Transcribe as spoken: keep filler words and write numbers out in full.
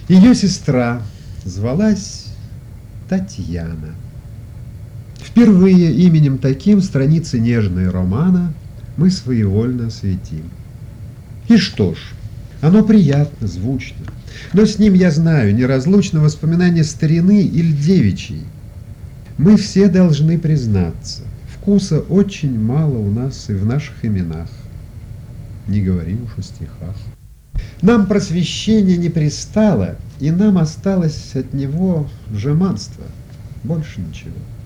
Ее сестра звалась Татьяна. Впервые именем таким страницы нежные романа мы своевольно осветим. И что ж, оно приятно, звучно, но с ним, я знаю, неразлучно воспоминание старины или девичьей. Мы все должны признаться, вкуса очень мало у нас и в наших именах, не говорим уж о стихах. Нам просвещение не пристало, и нам осталось от него жеманство, больше ничего.